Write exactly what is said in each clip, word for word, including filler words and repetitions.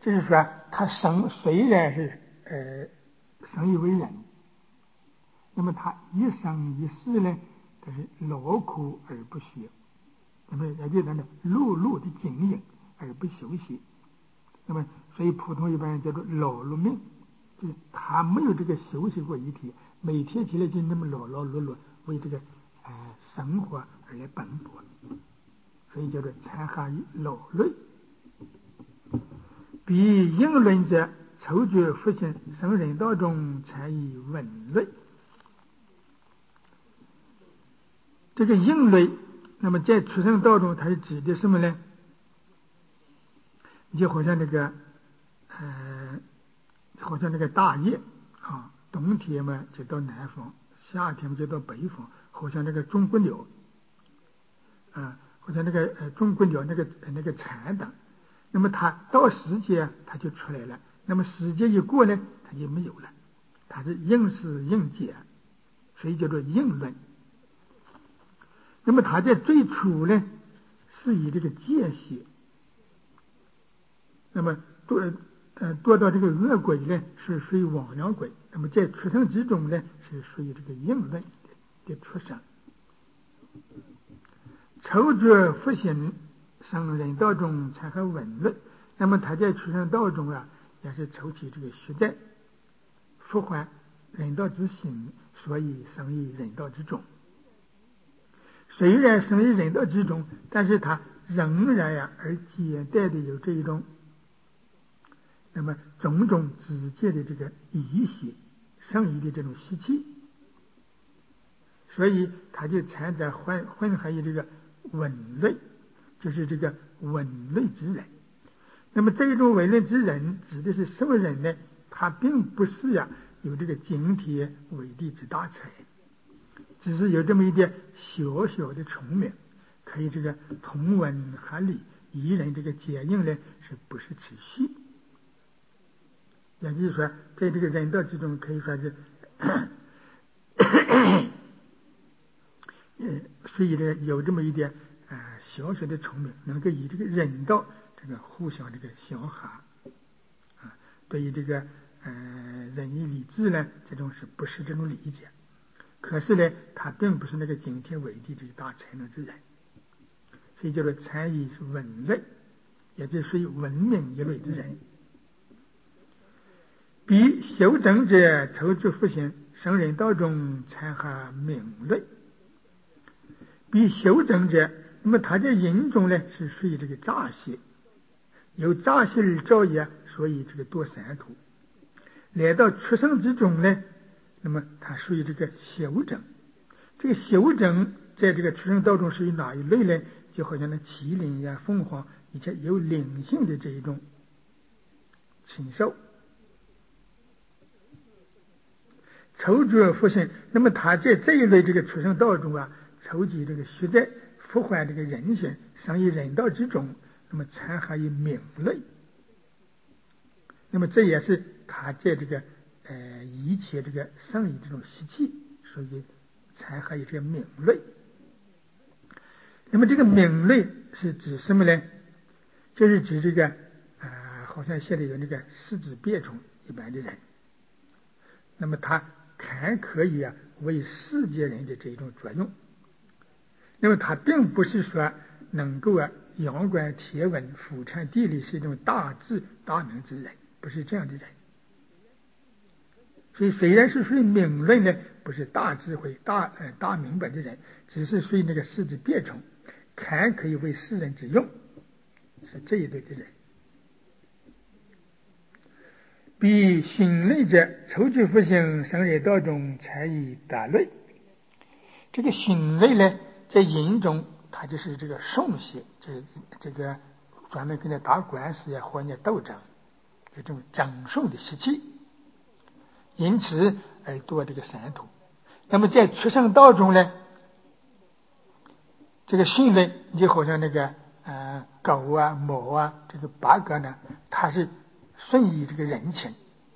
就是说他生虽然是呃生于为人，那么他一生一世呢都是劳苦而不歇，那么也就是呢碌碌的经营而不休息。那么所以普通一般人叫做劳碌命，就是他没有这个休息过一天，每天起来就那么劳劳碌碌为这个呃生活而来奔波，所以叫做残害于劳累。比应论者抽决复性生人道中参以文类。这个应类，那么在出生道中它是指的什么呢？就好像那个呃好像那个大雁啊，冬天嘛就到南方，夏天嘛就到北方，好像那个中国鸟啊，好像那个呃中国鸟那个那个蝉的，那么它到时节它就出来了，那么时节一过呢它就没有了，它是应时应节，所以叫做应论。那么它在最初呢是以这个节气，那么多呃多到这个恶鬼呢是属于亡阳鬼，那么在出生之中呢是属于这个应论的出生。抽决复性生人道中才和文论，那么他在出生道中啊也是抽起这个虚在复还人道之心，所以生于人道之中。虽然生于人道之中，但是他仍然呀、啊、而接待的有这一种那么种种直接的这个疑习生疑的这种习气，所以他就掺杂混混合于这个文类，就是这个文类之人。那么这一种文类之人指的是什么人呢？他并不是呀、啊、有这个经天纬地之大才，只是有这么一点小小的聪明，可以这个同文合理，一人这个结应呢是不是持续？也就是说，在这个人道之中，可以说是，呃，所以呢有这么一点啊、呃、小小的聪明，能够以这个人道这个互相这个相合啊，对于这个呃仁义礼智呢，这种是不是这种理解？可是呢，他并不是那个惊天伟地这个大才能之人，所以叫做参与是文类，也就是属于文明一类之人。比修正者抽决复性生人道中参合名类。比修正者，那么他在因中呢是属于这个诈邪，有诈邪而造业，所以这个堕三途。来到出生之中呢，那么它属于这个修正。这个修正在这个出生道中属于哪一类呢？就好像那麒麟呀、凤凰，以前有灵性的这一种禽兽。抽决复性，那么他在这一类这个出生道中啊，抽集这个虚在复还这个人性，生于人道之中，那么参合于名类。那么这也是他在这个呃一切这个生于这种习气，所以参合于这个名类。那么这个名类是指什么呢？就是指这个啊、呃，好像现在有那个四肢变种一般的人，那么他还可以啊为世界人的这种作用。那么他并不是说能够啊仰观天文、俯瞰地理，是一种大智大明之人，不是这样的人。所以虽然是属于名论呢，不是大智慧、大呃大明白的人，只是属于那个世之变种，还可以为世人之用，是这一类的人。比心类者，抽决复性生人道中才以达类。这个心类呢，在阴中它就是这个送血，这这个专门跟他打官司呀，或者斗争，这种争讼的习气，因此而堕这个三途。那么在出生道中呢，这个训类就好像那个呃狗啊、猫啊，这个八哥呢，它是顺于这个人情。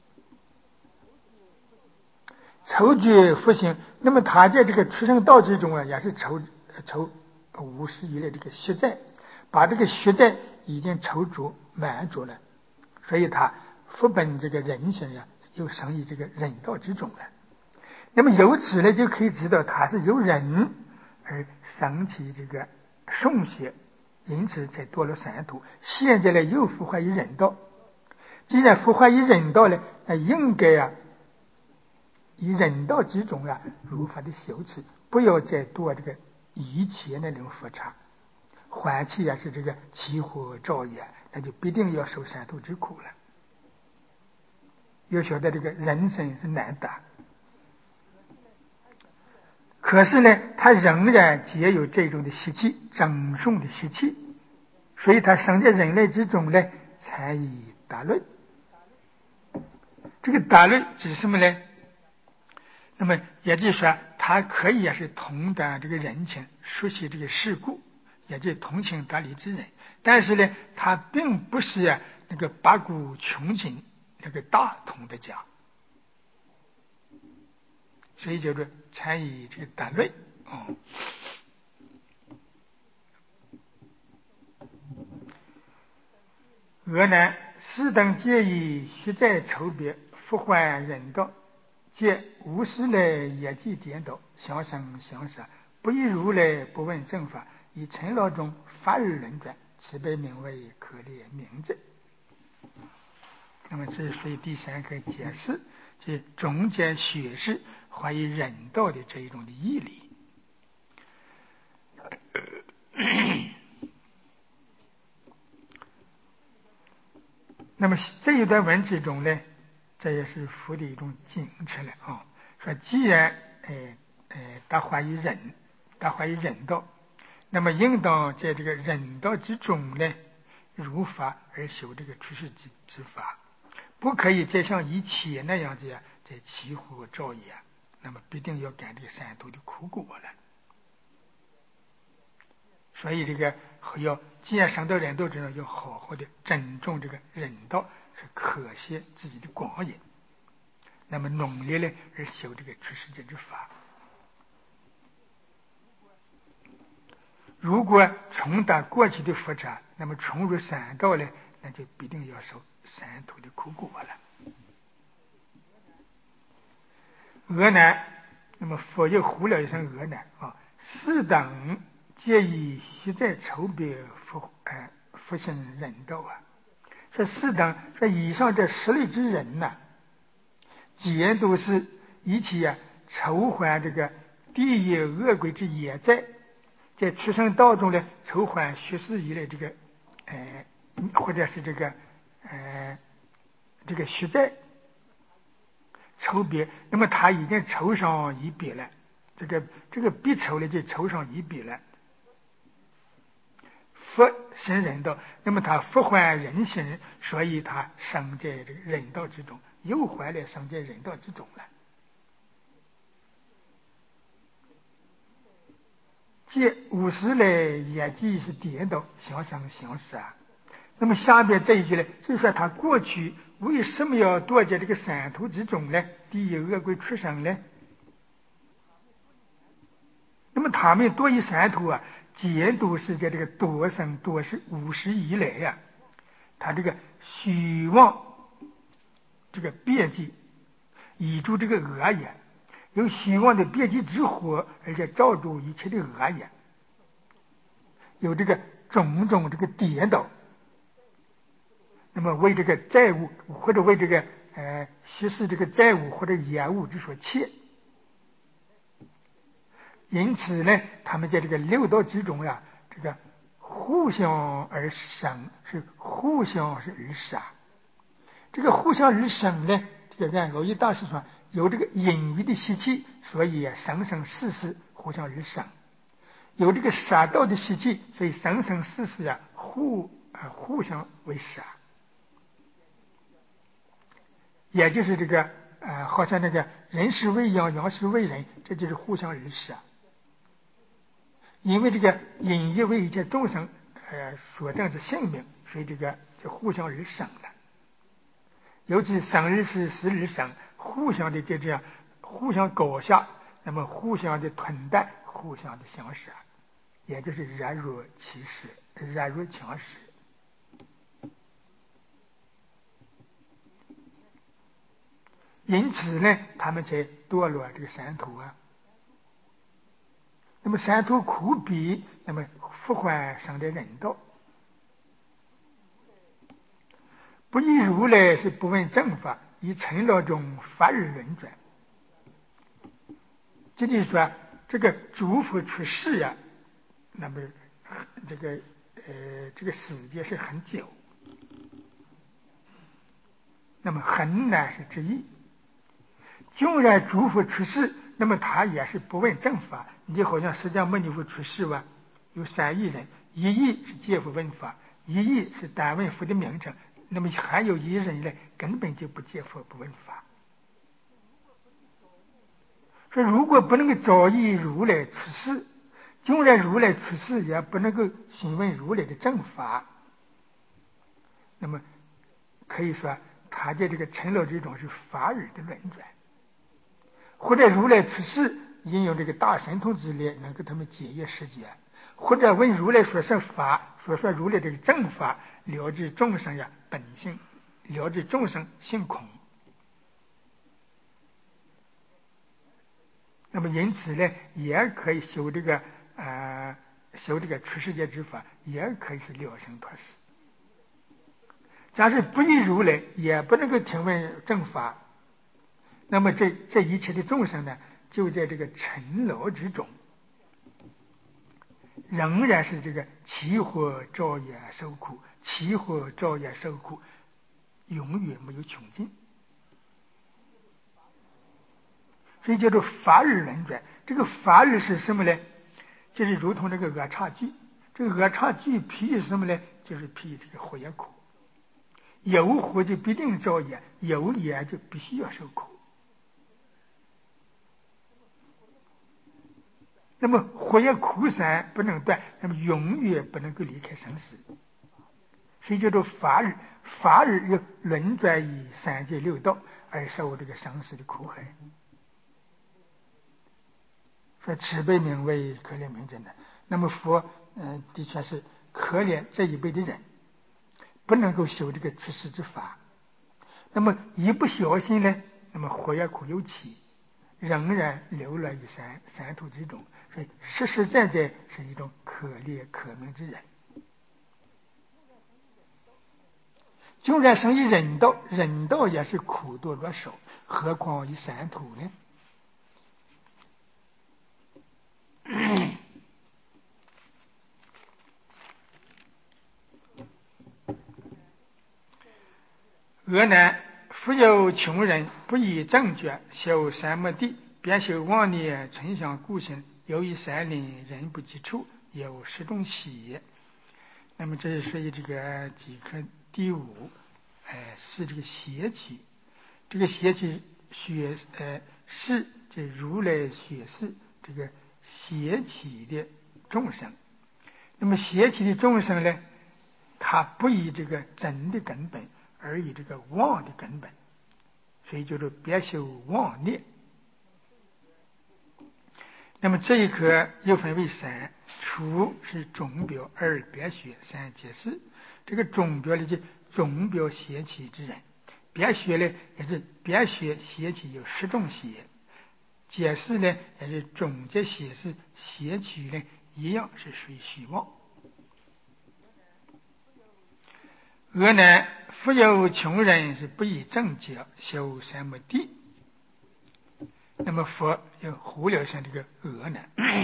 抽决复性，那么他在这个出生道之中啊，也是抽抽五十一类这个虚在，把这个虚在已经抽足满足了， 所以他复本这个人性呀，又生于这个人道之中了。那么由此呢，就可以知道他是由人而生起这个圣血，因此才堕落三途。现在呢，又复活于人道。既然复活于人道呢，那应该啊，以人道之中啊，如法的修持，不要再堕这个以前那种复查。还气也是这个起火照眼，那就必定要受三途之苦了。要晓得这个人生是难得，可是呢，他仍然皆有这种的习气，争胜的习气，所以他生在人类之中呢，才以达论。这个达论指什么呢？那么也就是说，他可以也是同担这个人情，熟悉这个世故，也就是同情达理之人。但是呢，他并不是啊那个八股穷尽那个大同的家，所以叫做参与这个达论。哦，俄南四等皆以虚在筹别，复还人道，皆无事来业绩颠倒，相生相杀，不亦如来不问正法，以尘劳中发而轮转，此被名为可怜名者。那么这是属于第三个解释，即总结学识怀疑人道的这一种的义理。那么这一段文之中呢，这也是佛的一种警示了啊。说既然呃呃达怀疑人，达怀疑人道，那么应当在这个人道之中呢，如法而修这个出世之之法，不可以再像以前那样子呀，在起火照眼，那么必定要感这个三途的苦果了。所以这个要既然生到人道之中，要好好的珍重这个人道，是可惜自己的光阴，那么努力呢而修这个出世间之法。如果重达过去的复查，那么重入三道呢，那就必定要受三途的苦果了。俄南，那么佛又呼了一声俄南啊，四等皆以虚在筹别复呃复行人道啊。说四等，说以上这十类之人呐、啊，皆都是一起啊筹还这个地狱恶鬼之业债，在出生道中呢筹还虚世以来这个呃或者是这个呃这个虚债筹别，那么他已经筹上一笔了，这个这个必筹呢就筹上一笔了。复生人道，那么他复还人心，所以他生在这个人道之中，又还来生在人道之中了。这五十来业绩是颠倒，相生相杀。那么下边这一句呢，就是说他过去为什么要堕在这个三途之中呢？地狱恶鬼出生呢？那么他们堕于三途啊，皆都是在这个多生多世五十以来呀、啊，他这个虚妄这个别计，以助这个恶业，有虚妄的别计之火，而且照住一切的恶业，有这个种种这个颠倒。那么为这个债务或者为这个呃虚实这个债务或者业务之所欠，因此呢，他们在这个六道之中呀、啊，这个互相而生，是互相是而杀。这个互相而生呢，这个按耦益大师说，有这个隐喻的习气，所以生生世世互相而生；有这个杀道的习气，所以生生世世啊互啊互相为杀。也就是这个呃，好像那个人是为羊，羊是为人，这就是互相而杀。因为这个隐喻为一切众生呃所证之性命，所以这个就互相而生了。尤其生日是死日生，互相的就这样互相搞下，那么互相的吞啖，互相的相杀，也就是然弱其实，然弱强食。 因此呢，他们才堕落这个山途啊。那么山途苦逼，那么复还上的人道。不以如来是不问正法，以尘劳中法而轮转。这就是说，这个诸佛出世呀、啊，那么这个呃这个时间是很久，那么很难是之一。纵然诸佛出世，那么他也是不问正法。你就好像释迦牟尼佛出世吧，有三亿人，一亿是借佛问法，一亿是单问佛的名称，那么还有一人呢，根本就不借佛不问法。说如果不能够早依如来出世，纵然如来出世也不能够询问如来的正法，那么可以说他在这个尘劳之中是法尔的轮转。或者如来出世，应用这个大神通之力，能给他们解决世界；或者问如来说是法，说说如来这个正法，了知众生呀本性，了知众生性空。那么因此呢，也可以修这个呃修这个出世界之法，也可以是了生脱死。假使不依如来，也不能够听闻正法。那么这这一切的众生呢，就在这个尘劳之中，仍然是这个起火照也受苦，起火照也受苦，永远没有穷尽。所以叫做法尔轮转。这个法尔是什么呢？就是如同这个阿刹句，这个阿刹句譬喻什么呢？就是譬喻这个火焰苦，有火就必定照也，有也就必须要受苦。那么火焰苦山不能断，那么永远不能够离开生死，所以叫做法尔。法尔又轮转于三界六道，而受这个生死的苦海。说慈悲悯为可怜悯真的，那么佛嗯、呃、的确是可怜这一辈的人，不能够修这个出世之法。那么一不小心呢，那么火焰苦又起，仍然流落于山山途之中。所以实实在在是一种可怜可悯之人。纵然生于人道，人道也是苦多落手，何况于山途呢？俄南复有穷人不以正觉修三摩地，便修妄念存想故心，由于山林人不及处，有十种喜。那么这是属于这个几课第五，哎，是这个邪气。这个邪气学呃是这如来学是这个邪气的众生。那么邪气的众生呢，他不以这个真的根本，而以这个妄的根本，所以叫做别修妄念。那么这一课又分为三：初是总表，二别学，三解释。这个总表呢，就总表邪气之人；别学呢，也是别学邪气有十种邪；解释呢，也是总结解释邪气呢，一样是属于虚妄。俄南复有穷人是不以正觉修三摩地。那么佛又忽略上这个俄南，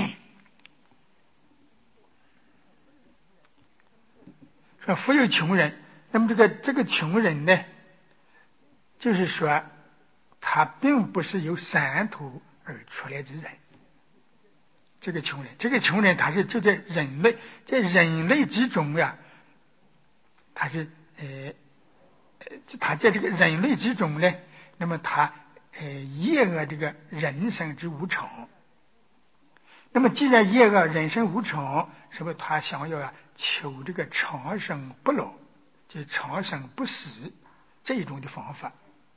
说复有穷人。那么这个这个穷人呢，就是说他并不是由山途而出来之人。这个穷人，这个穷人他是就在人类，在人类之中呀，他是呃他在这个人类之中呢，那么他呃业恶这个人生之无常。那么既然业恶人生无常，是不是他想要啊求这个长生不老，就是长生不死这一种的方法？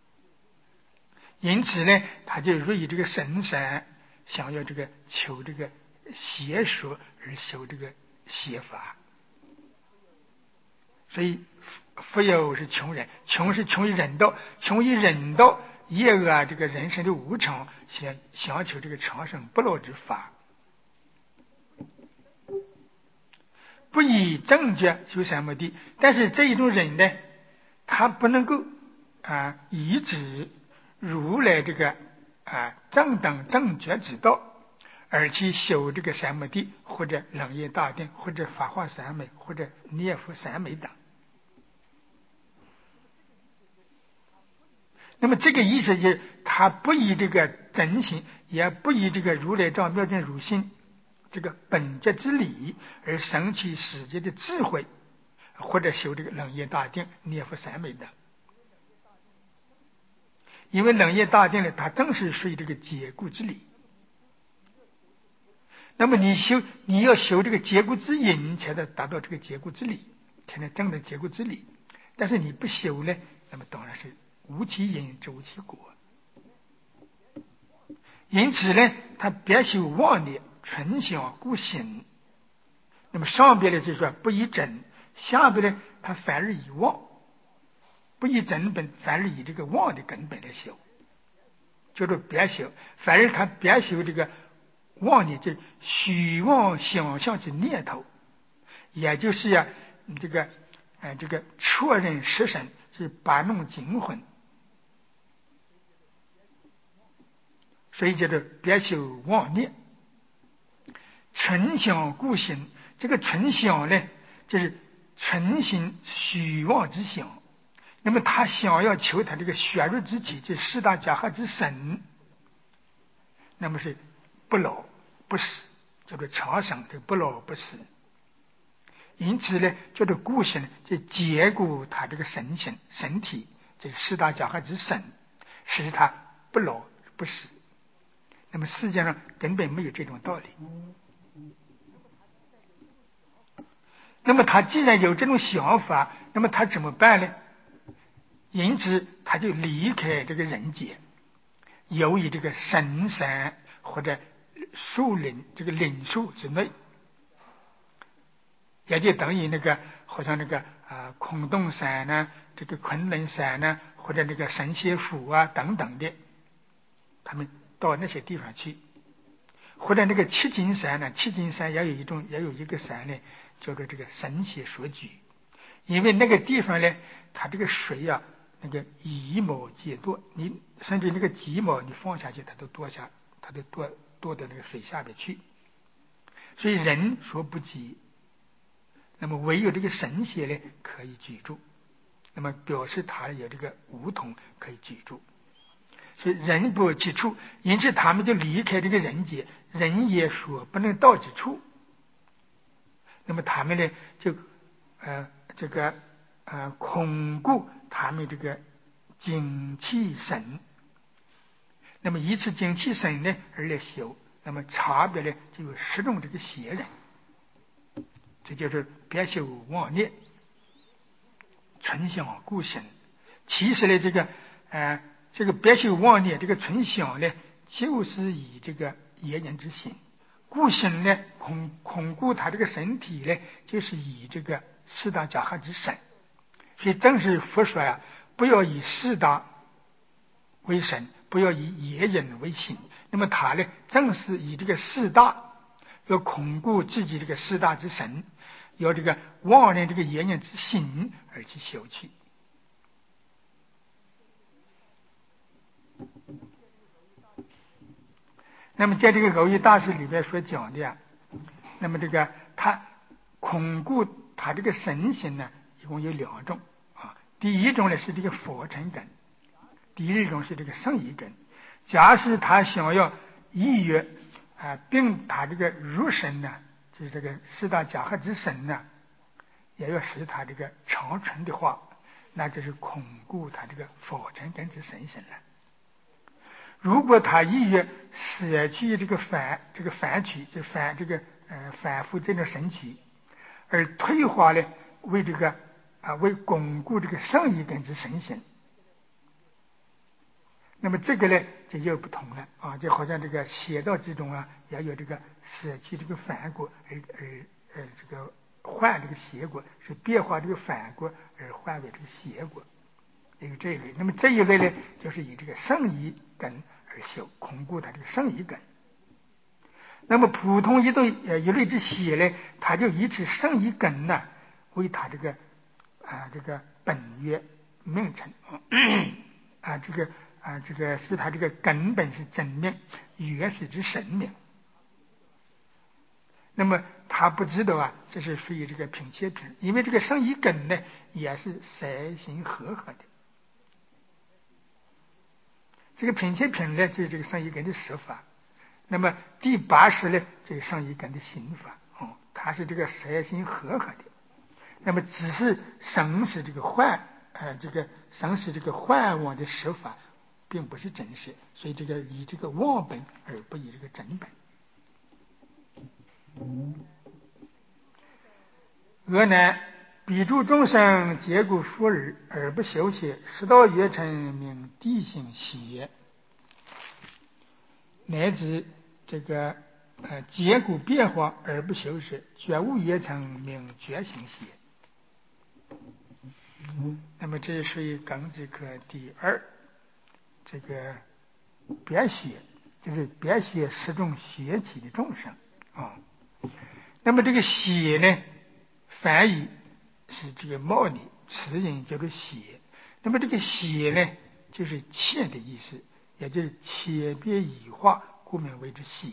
因此呢，他就入于这个深山，想要这个求这个邪说而修这个邪法。所以富有是穷人，穷是穷于人道，穷于人道业恶啊，这个人生的无常，想想求这个长生不老之法，不以正觉修三摩地。但是这一种人呢，他不能够啊依止如来这个啊正等正觉之道，而去修这个三摩地，或者楞严大定，或者法华三昧，或者念佛三昧等。那么这个意思就是，他不以这个真心，也不以这个如来藏妙正如心这个本觉之理而生起世界的智慧，或者修这个楞严大定、念佛三昧等。因为楞严大定呢，它正是属于这个解固之理。那么你修，你要修这个解固之因，才能达到这个解固之理，才能证得解固之理。但是你不修呢，那么当然是无其因之无其果。因此呢，他别修妄念，纯想故行。那么上边呢就是说不以真，下边呢他反而以妄，不以真本，反而以这个妄的根本来修，叫做别修。反而他别修这个妄念，就是虚妄想象之念头，也就是呀、啊，这个呃这个错认实神，是把弄精魂。所以叫做别修妄念，纯想故行。这个纯想呢，就是纯心虚妄之想。那么他想要求他这个血肉之体，就四大假合之身，那么是不老不死，叫做长生，这不老不死。因此呢，叫做故行，就结固他这个神性身体，这四大假合之身，使他不老不死。那么世界上根本没有这种道理。那么他既然有这种想法，那么他怎么办呢？因此他就离开这个人间，游于这个深山或者树林这个林树之内，也就等于那个好像那个啊、呃、空洞山呢，这个昆仑山呢，或者那个神仙府啊等等的，他们到那些地方去。或者那个七金山呢，七金山也有一种，也有一个山呢，叫做这个神仙所居。因为那个地方呢，它这个水啊，那个一毛皆多，你甚至那个几毛你放下去，它都多下，它都多多到那个水下边去。所以人所不及，那么唯有这个神仙呢可以居住，那么表示他有这个梧桐可以居住。所以人不其处，因此他们就离开这个人间，人也所不能到之处。那么他们呢，就呃这个呃巩固他们这个精气神。那么以此精气神呢而来修，那么差别呢就有十种这个邪人。这就是别修妄念，纯想故行。其实呢，这个呃。这个别修妄念，这个纯想呢，就是以这个业人之心；故行呢，巩巩固他这个身体呢，就是以这个四大假合之身。所以正是佛说呀，不要以四大为身，不要以业人为心。那么他呢，正是以这个四大，要巩固自己这个四大之身，要这个妄念这个业人之心而去修去。那么在这个耦益大师里边所讲的，那么这个他巩固他这个神性呢，一共有两种啊。第一种呢是这个佛尘根，第二种是这个圣意根。假使他想要意愿啊，并他这个入神呢，就是这个四大假合之身呢，也要使他这个长存的话，那就是巩固他这个佛尘根之神性了。如果他意愿舍去这个反这个反取，就反这个呃反复这种神取，而退化呢为这个啊为巩固这个圣意根之神性，那么这个呢就又不同了啊，就好像这个邪道之中啊，也有这个舍去这个反果而而呃这个换这个邪果，是变化这个反果而换为这个邪果。 也有这一类。那么这一类呢，就是以这个圣医根而修，巩固它这个圣医根。那么普通一对呃一类之血呢，它就以此圣医根呢为它这个啊这个本月名称啊这个啊这个是它这个根本是真名，月是指神名。那么他不知道啊，这是属于这个平切品，因为这个圣医根呢也是色心和合的。这个平切品呢就是这个圣医根的十法，那么第八识呢就是圣医根的心法哦，它是这个色心和合的。那么只是生是这个幻呃这个生是这个幻妄的十法，并不是真实，所以这个以这个妄本而不以这个真本。俄南彼诸众生结骨复耳而不修邪，十道月辰名地行邪，乃至这个呃结骨变化而不修饰，觉悟月辰名觉行邪。那么这属于庚子科第二，这个别邪，就是别邪十种邪气的众生啊。那么这个邪呢，翻译是这个冒的，词音叫做邪。那么这个邪呢，就是切的意思，也就是切别异化，故名为之邪。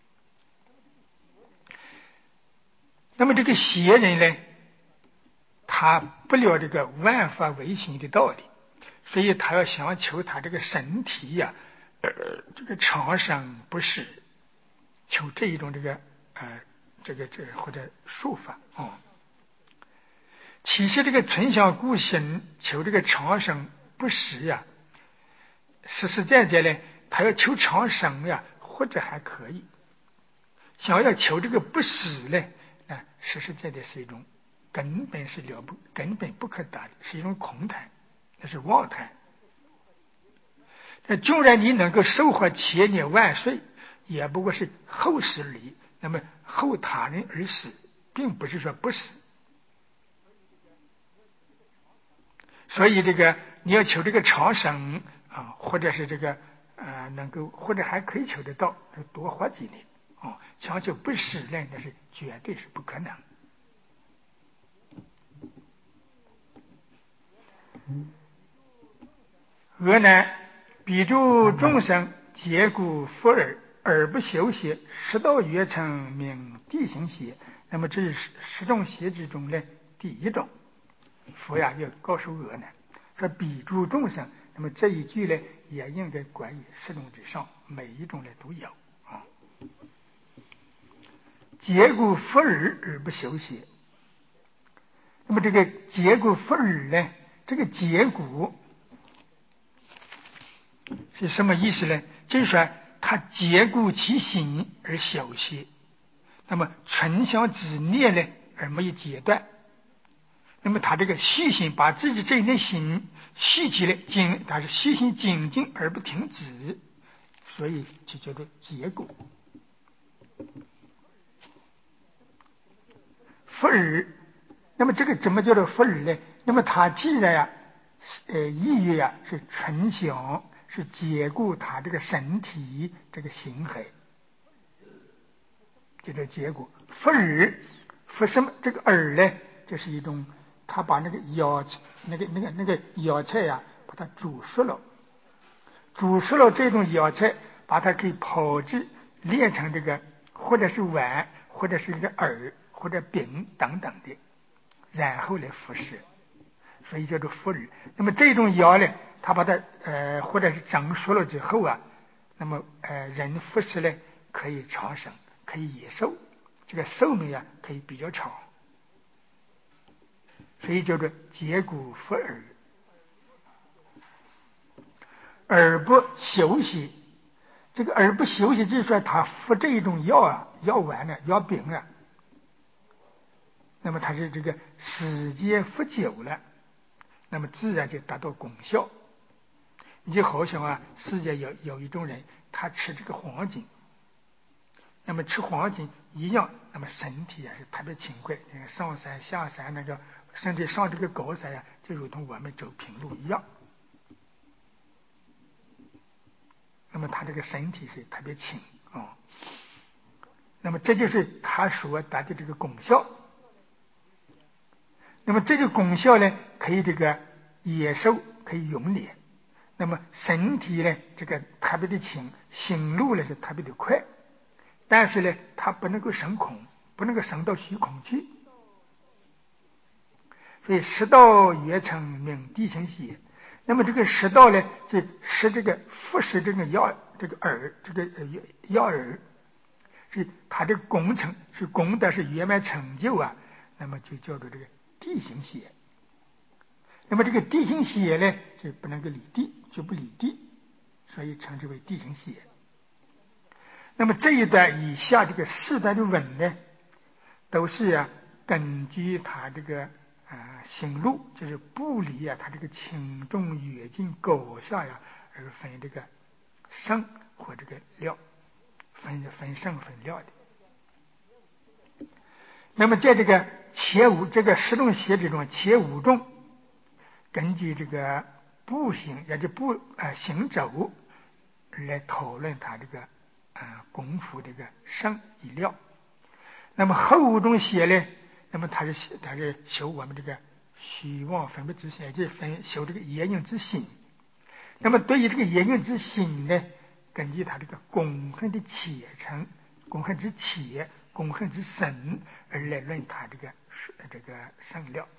那么这个邪人呢，他不了这个万法唯心的道理，所以他要想求他这个身体呀、啊，呃，这个长生不死，求这一种这个呃。这个这个、或者术法哦，其实这个存想固心求这个长生不死呀，实实在在呢，他要求长生呀，或者还可以；想要求这个不死呢，啊，实实在在是一种根本是了不根本不可达的，是一种空谈，那是妄谈。那纵然你能够寿活千年万岁，也不过是后世而已。那么后他人而死，并不是说不死。所以这个你要求这个长生啊，或者是这个呃能够，或者还可以求得到多活几年啊，强求不死呢，那是绝对是不可能。俄南彼诸众生结骨复耳而不修邪，十道月辰名地行邪。那么这是十种邪之中的第一种。佛呀要告诉俄南说彼诸众生，那么这一句呢也应该关于十种之上，每一种呢都有啊。结骨复耳而不修邪，那么这个结骨复耳呢，这个结骨是什么意思呢？就是说他结骨其心而修邪，那么存想执念呢而没有截断，那么他这个细心把自己这一内心细起来精，他是细心精进而不停止，所以就叫做结骨。复耳，那么这个怎么叫做复耳呢？那么他既然呀、啊，呃，意义呀、啊、是存想，是解固他这个身体这个形骸，叫做结果。复耳，复什么？这个耳呢，就是一种，他把那个药那个那个那个药材呀、啊，把它煮熟了，煮熟了这种药材，把它给炮制炼成这个，或者是丸，或者是一个饵，或者饼等等的，然后来服食，所以叫做复饵。那么这种药呢，他把它呃或者是蒸熟了之后啊，那么呃人服食呢可以长生，可以延寿，这个寿命啊可以比较长，所以叫做结骨复饵。而不休息，这个而不休息就是说他服这一种药啊，药丸呢，药饼啊，那么他是这个时间服久了，那么自然就达到功效。你就好像啊，世界有有一种人，他吃这个黄金，那么吃黄金一样，那么身体啊是特别勤快，上山下山那个，甚至上这个高山呀、啊，就如同我们走平路一样那么他这个身体是特别轻啊、哦。那么这就是他所达的这个功效。那么这个功效呢，可以这个野兽可以用力，那么身体呢这个特别的轻，行路呢是特别的快，但是呢它不能够升空，不能够升到虚空去。所以食道曰称名地行邪。那么这个食道呢，就食这个服食这个药，这个饵，这个药饵，是它的工程是功德是圆满成就啊，那么就叫做这个地行邪。那么这个地行邪呢，就不能够离地，就不离地，所以称之为地行邪。那么这一段以下这个四段的文呢，都是啊根据他这个啊行路，就是步履啊，他这个轻重远近高下呀，而分这个胜或这个料，分分胜分料的。那么在这个前五这个十种邪之中，前五种根据这个步行，也就步啊行走来讨论他这个啊功夫这个胜与料。那么后五种邪呢，那么他是他是修我们这个虚妄分别之心，也就是分修这个业应之心。那么对于这个业应之心呢，根据他这个功恨的切成、功恨之切、功恨之深而来论他这个这个胜料。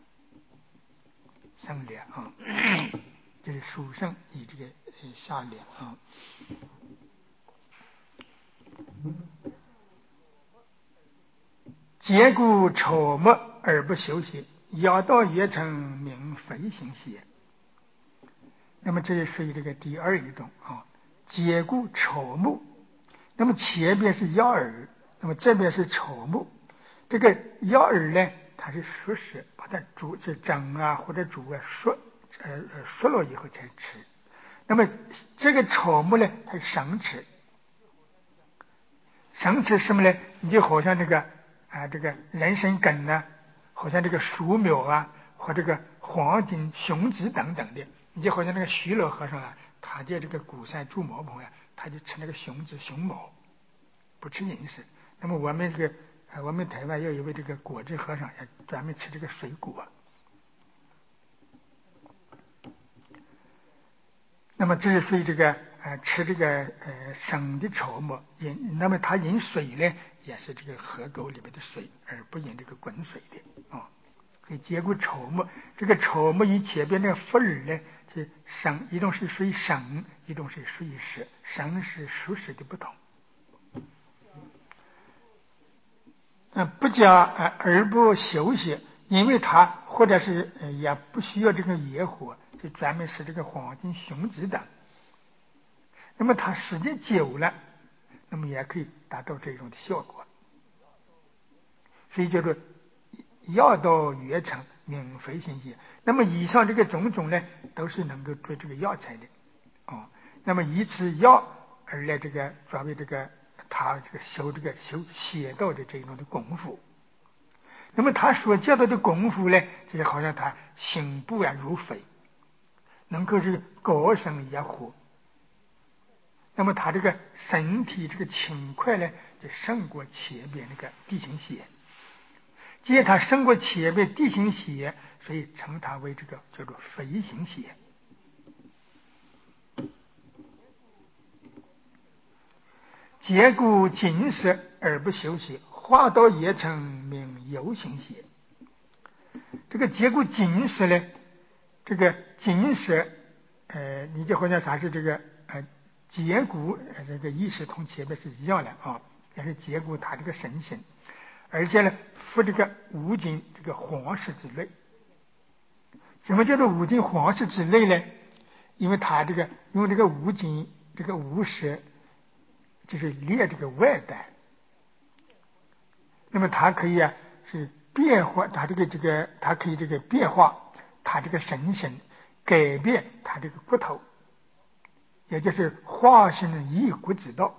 胜量啊，就是属胜以这个下量啊。结故丑末而不修邪，妖道曰称名非行邪。那么这就属于这个第二一种啊。结故丑末，那么前边是妖耳，那么这边是丑末。这个妖耳呢，它是熟食，把它煮这蒸啊或者煮啊熟呃熟了以后才吃。那么这个丑末呢，它是生吃。生吃什么呢？你就好像这个啊这个人参根啊，好像这个树苗啊，或这个黄金雄子等等的，你就好像那个徐老和尚啊，他在这个鼓山住茅棚呀，他就吃那个雄子熊毛，不吃人参。那么我们这个我们台湾有一位这个果智和尚也专门吃这个水果。那么这是属于这个呃吃这个呃生的草木饮，那么他饮水呢也是这个河沟里面的水，而不饮这个滚水的啊。所以结果草木，这个草木与前边那个福耳呢，是生一种是属于生，一种是属于食，生是属食的不同。嗯，不加呃而不休息，因为它或者是呃也不需要这个野火，就专门是这个黄金雄子的。那么它时间久了，那么也可以达到这种的效果。所以叫做药到曰称名非行邪。那么以上这个种种呢，都是能够做这个药材的哦。那么以此药而来这个作为这个他这个修这个修邪道的这种的功夫。那么他所教导的功夫呢，就好像他行步啊如飞，能够是高声野火。那么他这个身体这个轻快呢，就胜过前边那个地行邪。既然他胜过前边地行邪，所以称他为这个叫做非行邪。结故尽食而不休息，化道也称名有行邪。这个结故尽食呢，这个尽食，呃，你就好像啥是这个呃结故这个意识同前面是一样的啊，也是结故他这个神性，而且呢，服这个五经这个黄氏之类。什么叫做五经黄氏之类呢？因为他这个用这个五经这个五舌，就是列这个外带，那么它可以啊是变化，它这个这个它可以这个变化它这个神性，改变它这个骨头，也就是化身一骨之道。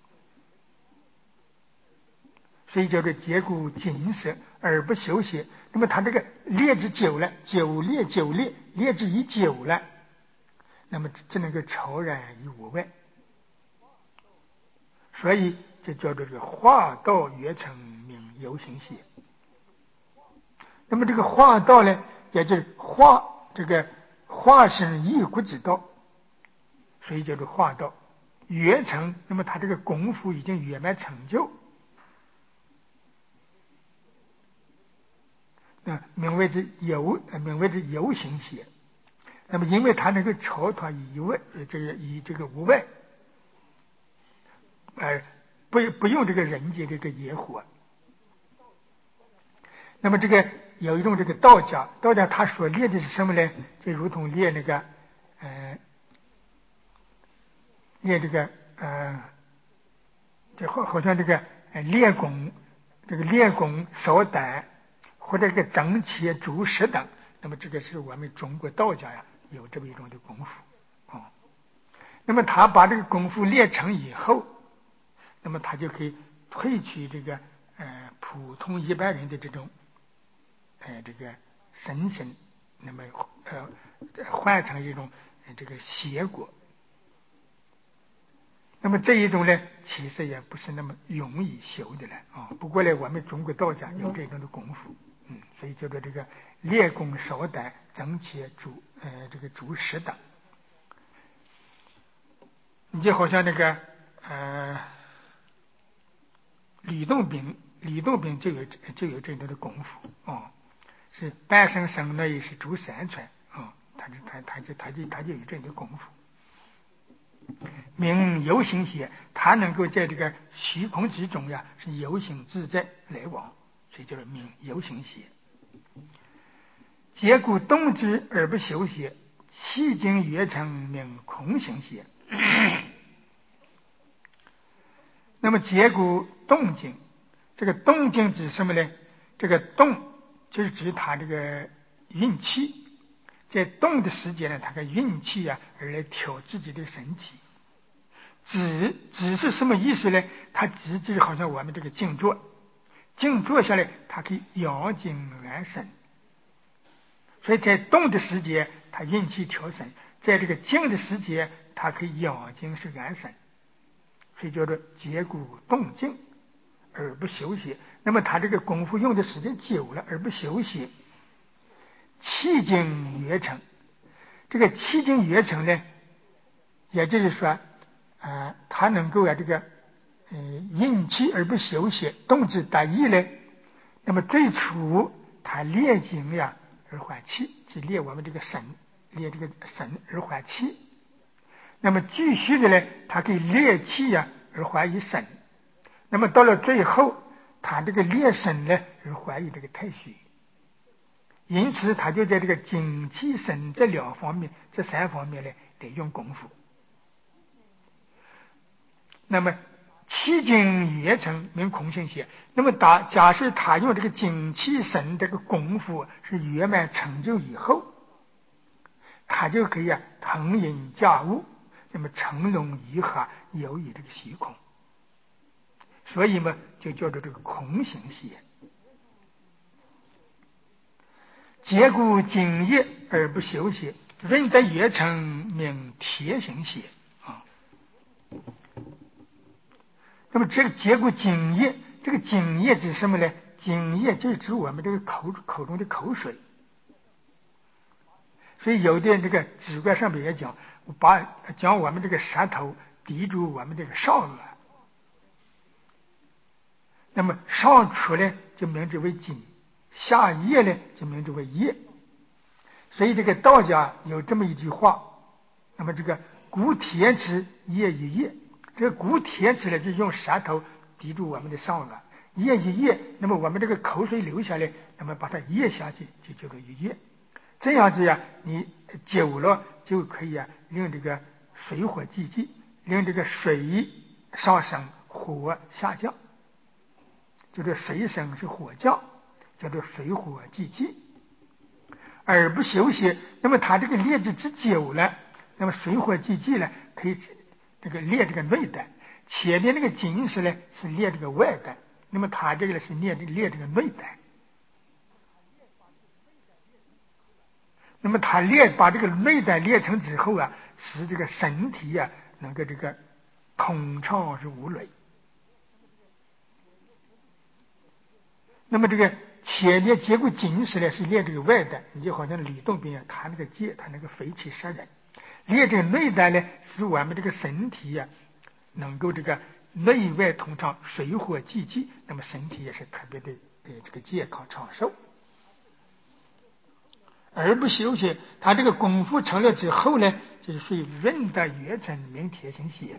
所以叫做结故尽食而不休息。那么它这个列之久了，久列久列列之已久了，那么只能够超然于无外。 所以就叫做这个化道曰成，名有形邪。那么这个化道呢，也就是化这个化身一骨之道，所以叫做化道曰成。那么他这个功夫已经圆满成就，那名为之有，名为之有形邪。那么因为他能够超脱以外，这个以这个无外，呃，不不用这个人间这个野火。那么这个有一种这个道家，道家他所练的是什么呢？就如同练那个，呃，练这个呃，就好好像这个呃练功，这个练功烧胆或者这个蒸气煮食等。那么这个是我们中国道家呀有这么一种的功夫啊、哦。那么他把这个功夫练成以后，那么他就可以褪去这个呃普通一般人的这种呃这个神神，那么呃换成一种、呃、这个邪果。那么这一种呢，其实也不是那么容易修的了啊。不过呢，我们中国道家有这种的功夫，嗯，所以叫做这个练功烧胆蒸气煮呃这个煮食等。你就好像那个呃吕洞宾，吕洞宾就有就有这种的功夫哦，是半生生内是煮山川啊，他就他他就他就他就有这种的功夫。名游行邪，他能够在这个虚空之中呀，是游行自在来往，所以叫做名游行邪。结果动之而不修邪，气经曰成，名空行邪。那么结果动静，这个动静指什么呢？这个动就是指他这个运气，在动的时间呢，他的运气啊，而来调自己的身体。止止是什么意思呢？它止就是好像我们这个静坐，静坐下来，它可以养精安神。所以在动的时节，它运气调神；在这个静的时节，它可以养精是安神。所以叫做结骨动静而不休息。那么他这个功夫用的时间久了而不休息，气经曰成。这个气经曰成呢，也就是说呃，他能够啊这个呃运气而不休息，动之达意呢。那么最初他练精呀而缓气，即练我们这个神，练这个神而缓气。那么继续的呢，他可以练气呀而缓于神。那么到了最后，他这个练神呢而缓于这个太虚。因此他就在这个精气神这两方面，这三方面呢得用功夫。那么气经曰成，名空行邪。那么打假设他用这个精气神这个功夫是圆满成就以后，他就可以啊腾云驾雾，那么成龙移合，游于这个虚空。所以嘛，就叫做这个空行邪。结果精液而不休息，润得曰成，名铁行邪啊。那么这个结果精液，这个精液指什么呢？精液就是指我们这个口口中的口水。所以有的这个指怪上面也讲，把将我们这个舌头抵住我们这个上颚，那么上出呢就名之为精，下液呢就名之为液。所以这个道家有这么一句话，那么这个骨铁齿液一液，这个骨铁齿呢就用舌头抵住我们的上颚，液一液，那么我们这个口水流下来，那么把它液下去就叫做一液。这样子呀，你久了就可以啊令这个水火既济，令这个水上升，火下降，叫做水升是火降，叫做水火既济。而不休息，那么他这个练之之久了，那么水火既济呢，可以这个练这个内丹。前面那个精神呢是练这个外丹，那么他这个呢是练这个练这个内丹。那么他练把这个内丹练成之后啊，使这个身体啊能够这个通畅是无累那么这个前列结骨紧实呢，是练这个外丹，你就好像吕洞宾啊，他那个剑，他那个飞气杀人。练这个内丹呢，使我们这个身体呀、啊，能够这个内外通畅，水火既济，那么身体也是特别的呃这个健康长寿。而不休息，他这个功夫成了之后呢，就是属于润的月沉明铁行血。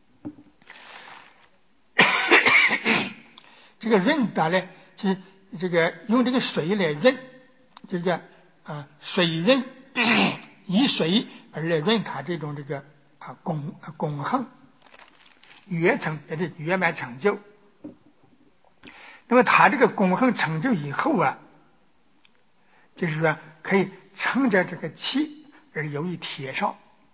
这个润达呢，是这个用这个水来润，就是叫啊水润，以水而来润它这种这个啊功功横圆成，也是圆满成就。那么它这个功横成就以后啊，就是说可以乘着这个气而游于铁上。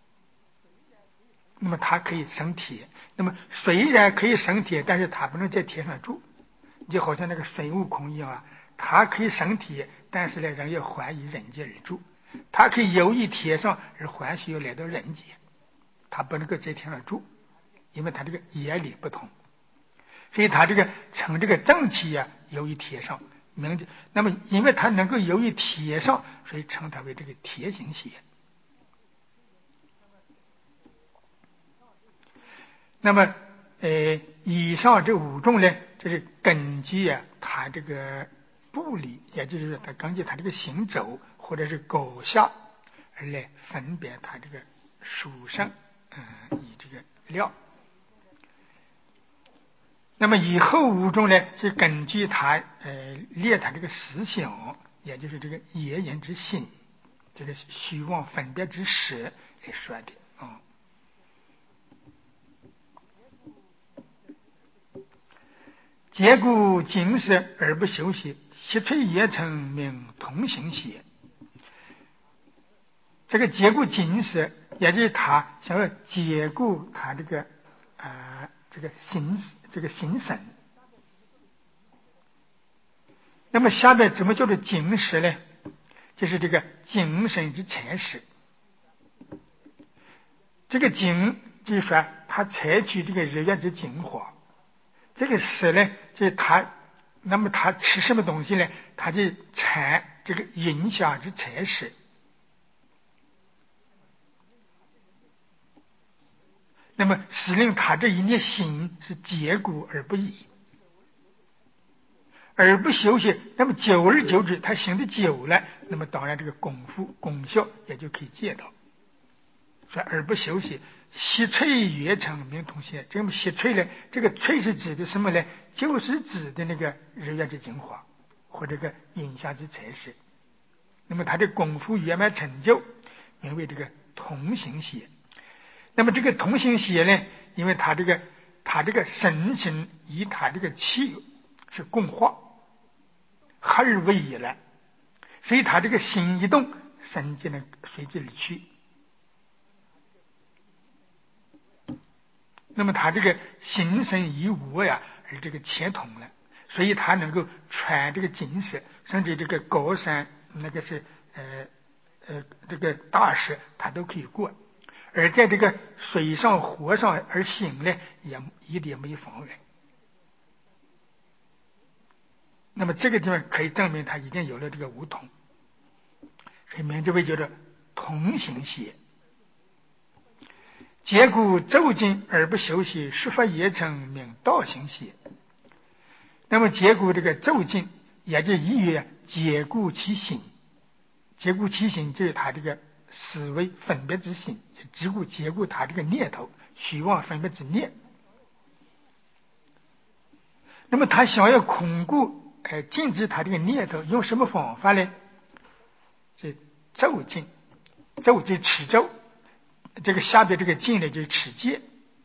那么它可以生铁，那么虽然可以生铁，但是它不能在铁上住。就好像那个孙悟空一样啊，他可以生铁，但是呢，人要还于人间而住。他可以游于铁上，而还需要来到人间，他不能够在天上住，因为他这个眼力不同。所以他这个乘这个正气啊，游于铁上，名字。那么因为他能够游于铁上，所以称它为这个铁行血。那么呃，以上这五种呢，这是根据啊，它这个部里，也就是说，它根据它这个行走或者是构下而来分辨它这个属性，嗯，以这个料。那么以后五种呢，是根据它呃列它这个思想，也就是这个言人之心，这个虚妄分别之识来说的啊。结骨紧实而不休息，息吹也成名同行血。这个结骨紧实，也就是他想要结骨他这个啊、呃、这个形这个形神。那么下面怎么叫做紧实呢？就是这个精神之禅实。这个精就是说他采取这个日月之精华。这个食呢，就是他，那么他吃什么东西呢？他就产这个影响之产食。那么使令他这一念心是结骨而不已，而不休息。那么久而久之，他行的久了，那么当然这个功夫功效也就可以见到。说而不休息。息吹月成名同行，这个息吹呢，这个吹是指的什么呢？就是指的那个日月之精华或者个影响之才识。那么他的功夫圆满成就，名为这个同行血。那么这个同行血呢，因为他这个他这个神行与他这个气是共化，合而为一了，所以他这个心一动，神就能随之而去。那么他这个形神以我呀，而这个牵通了，所以他能够穿这个金石，甚至这个高山那个是呃呃这个大石，他都可以过。而在这个水上火上而行呢，也一点没妨碍。那么这个地方可以证明他已经有了这个无同，所以名字为叫做同行血。结骨骤进而不休息，术法也成名道行血。那么结骨这个骤进，也就意于结骨其心。结骨其心就是他这个思维分别之心，结骨结骨他这个念头虚妄分别之念。那么他想要巩固呃禁止他这个念头，用什么方法呢？是骤进，骤就是持咒。这个下边这个禁呢，就是持戒。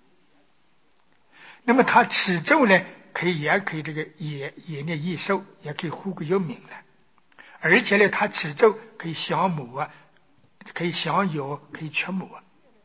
那么他持咒呢，可以也可以这个也也念益寿，也可以护国有名了。而且呢，他持咒可以降魔啊，可以降妖，可以驱魔。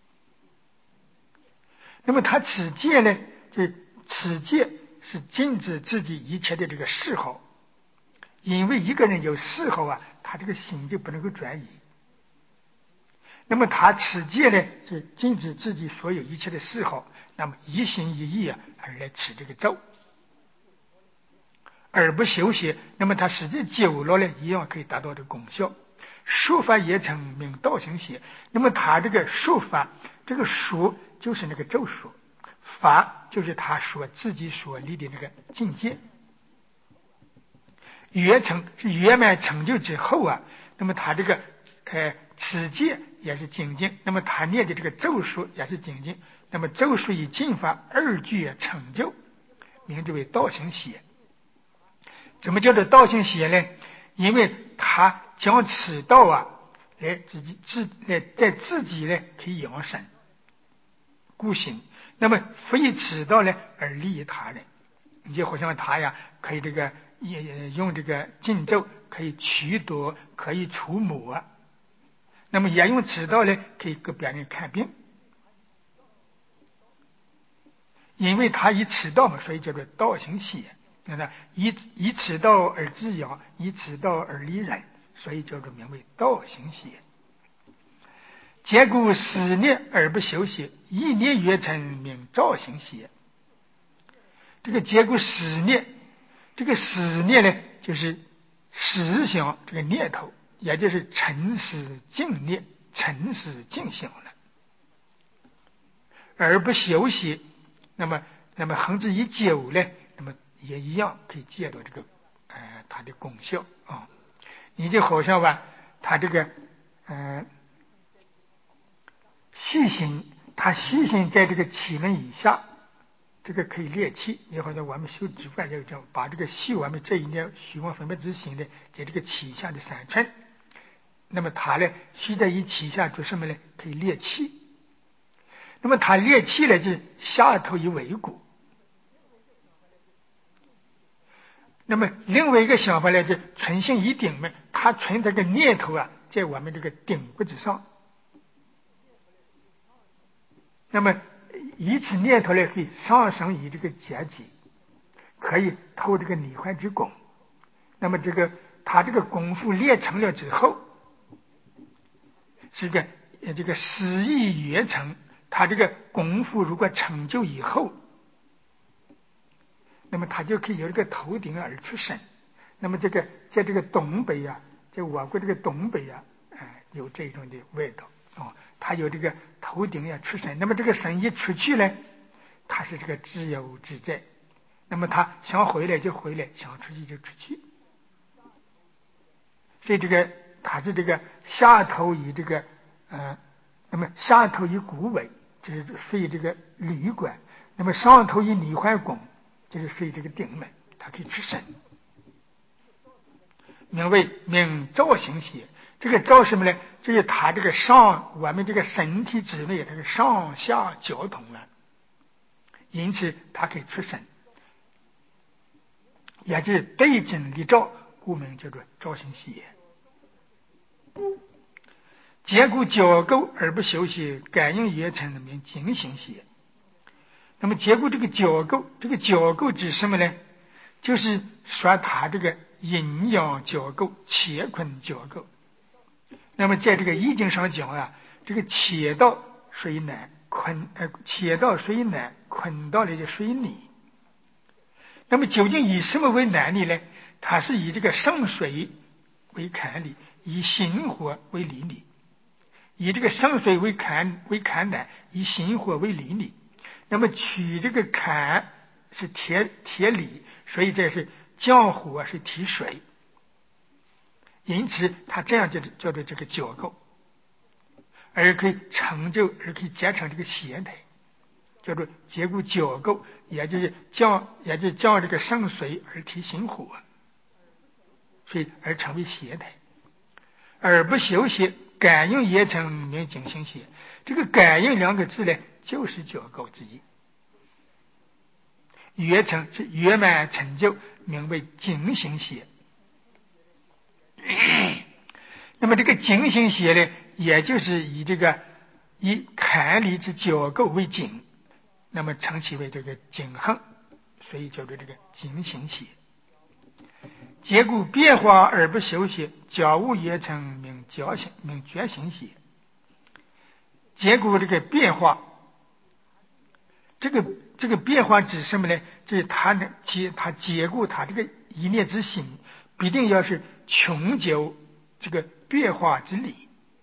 那么他持戒呢，这持戒是禁止自己一切的这个嗜好，因为一个人有嗜好啊，他这个心就不能够转移。那么他持戒呢，是禁止自己所有一切的嗜好，那么一心一意啊，而来持这个咒。 而不休息，那么它时间久了呢，一样可以达到这个功效。术法也称名道行邪，那么他这个术法，这个术就是那个咒术，法就是他所自己所立的那个境界。圆成是圆满成就之后啊，那么他这个呃此界也是精进，那么他念的这个咒术也是精进，那么咒术与进法二句成就，名之为道行邪。怎么叫做道行邪呢？因为他将此道啊来自己自来在自己呢可以养生固行，那么辅以此道呢而利益他人。你就好像他呀可以这个也用这个禁咒可以驱毒，可以除魔，那么也用此道呢可以给别人看病，因为他以此道嘛，所以叫做道行邪。那以以此道而治养，以此道而利人，所以叫做名为道行邪。结故十念而不休息，一念约成名照行邪。这个结故十念，这个十念呢，就是实想这个念头，也就是诚实静念，诚实静想了，而不休息。那么，那么恒之以久呢，那么也一样可以见到这个呃它的功效啊。你就好像吧，他这个呃细心，他细心在这个气门以下。这个可以练气，你好像我们修止观要这样，把这个细我们这一念虚妄分别之心呢，在这个气下的三寸，那么它呢，需在以气下做什么呢？可以练气。那么它练气呢，就是下头以尾骨。那么另外一个想法呢，就存性以顶门，它存这个念头啊，在我们这个顶骨之上。那么以此念头呢，可以上升于这个阶级，可以透这个理幻之功。那么这个他这个功夫练成了之后，是个这个十亿圆成，他这个功夫如果成就以后，那么他就可以由这个头顶而出生。那么这个在这个东北啊，在我国这个东北啊，呃、有这种的味道啊、哦，他有这个头顶要出神，那么这个神一出去呢，他是这个自由自在，那么他想回来就回来，想出去就出去。所以这个他是这个下头以这个呃，那么下头以骨尾，就是属于这个理管；那么上头以理幻功，就是属于这个顶门，它可以出神。名为名照行邪。这个照什么呢？就是它这个上我们这个身体之内，它是上下交通了，因此它可以出神，也就是对症立照，故名叫做照行邪。结故脚构而不休息，感应也成名精行邪。那么结果这个脚构，这个脚构指什么呢？就是说它这个阴阳脚构、乾坤脚构。那么在这个易经上讲啊，这个乾道属于男，坤呃乾道属于男，坤道呢就属于女。那么究竟以什么为男女呢？它是以这个盛水为坎里，以心火为离里。以这个盛水为坎为坎男，以心火为离里。那么取这个坎是铁铁里，所以这是降火是提水。因此它这样就叫做这个脚构，而可以成就，而可以结成这个邪台，叫做结故脚构，也就是降，也就是降这个盛水而提心火，所以而成为邪台。而不休息，感应也成名精行邪。这个感应两个字呢，就是脚构之意。圆成是圆满成就，名为精行邪。那么这个精行邪呢，也就是以这个以坎里之脚构为精，那么称其为这个精横，所以叫做这个精行邪。结故变化而不休息，觉悟也成名觉行名觉行邪。结果这个变化，这个这个变化指什么呢？就是他呢结他结果他这个一念之心必定要是穷究这个变化之理。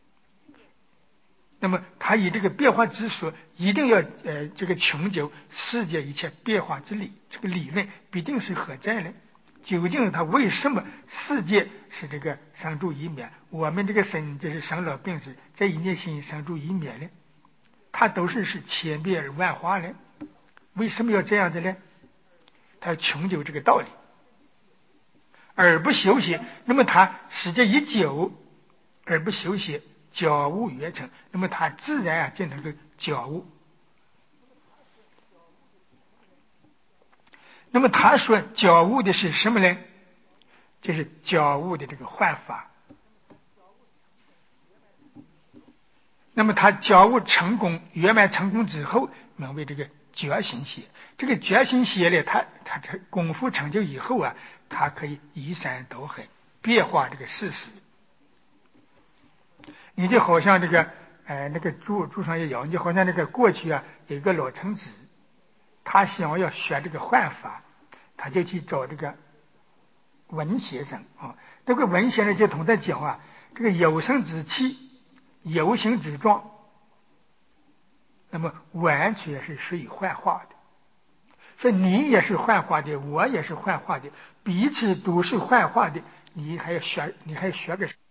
那么他以这个变化之说，一定要呃这个穷究世界一切变化之理，这个理论必定是何在呢？究竟他为什么世界是这个生住异灭，我们这个身就是生老病死，这一念心生住异灭呢？它都是是千变而万化呢？为什么要这样的呢？他要穷究这个道理，而不休息。那么他时间一久而不休息，觉悟圆成，那么他自然啊就能够觉悟。那么他说觉悟的是什么呢？就是觉悟的这个幻法。那么他觉悟成功圆满成功之后，名为这个觉心邪。这个觉心邪呢，他他这功夫成就以后啊，他可以移山倒海，变化这个事实。你就好像这个呃那个注注上一样，你就好像那个过去啊有一个老臣子，他想要学这个幻法，他就去找这个文先生啊。这个文先生就同他讲啊，这个有生之气，有形之状，那么完全是属于幻化的。说你也是幻化的，我也是幻化的，彼此都是幻化的，你还要学，你还要学个什么？